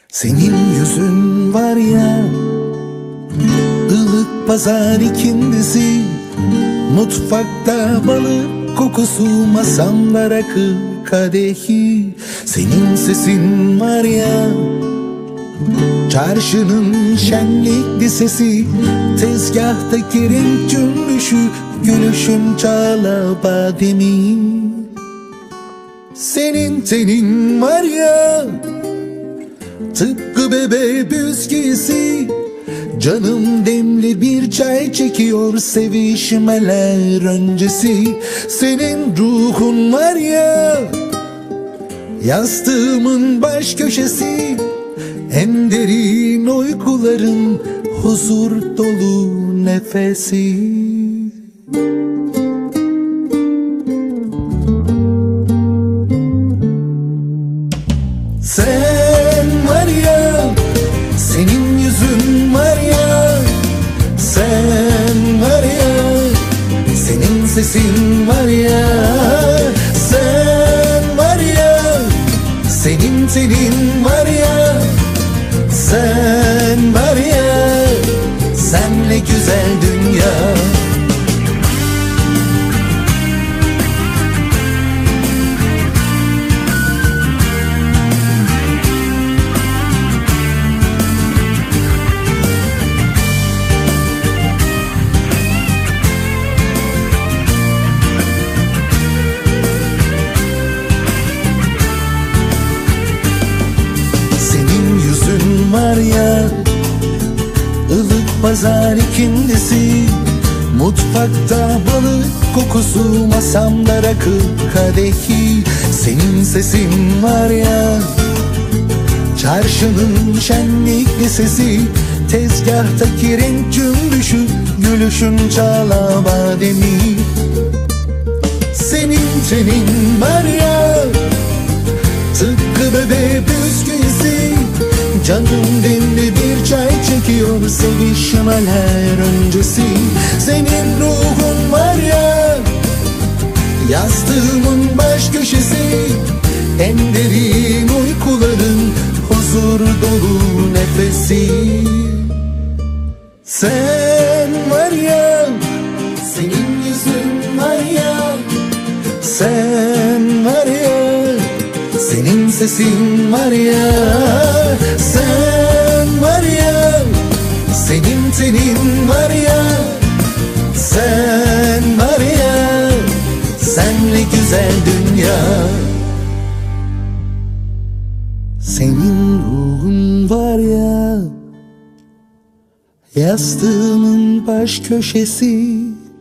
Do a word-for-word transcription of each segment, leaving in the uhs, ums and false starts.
Senin yüzün var ya, ılık pazar ikindisi, mutfakta balık kokusu, masamda rakı kadehi. Senin sesin var ya, çarşının şenlikli sesi, tezgahtaki renk cümbüşü, gülüşün çağla bademi. Senin tenin var ya, tıpkı bebe büzgisi, canım demli bir çay çekiyor sevişmeler öncesi. Senin ruhun var ya, yastığımın baş köşesi, en derin uykuların huzur dolu nefesi. Sen var ya, senin yüzün var ya, sen var ya, senin sesin var ya, sen var ya, senin tenin var ya, sen var ya, senle güzel dünya. Var ya, ılık pazar ikindisi, mutfakta balık kokusu, masamda rakı kadehi. Senin sesin var ya, çarşının şenlikli sesi, tezgahtaki renk cümbüşü, gülüşün çağla bademi. Senin tenin var ya, tıpkı bebe bisküvisi, canım demli bir çay çekiyor sevişmeler öncesi. Senin ruhun var ya, yastığımın baş köşesi, en derin uykuların huzur dolu nefesi. Sen var ya, senin yüzün var ya, sen var ya, senin sesin var ya, sen var ya, senin tenin var ya, sen var ya, senle güzel dünya. Senin ruhun var ya, yastığımın baş köşesi,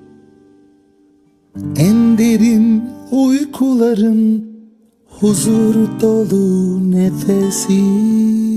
en derin uykuların huzur dolu nefesi.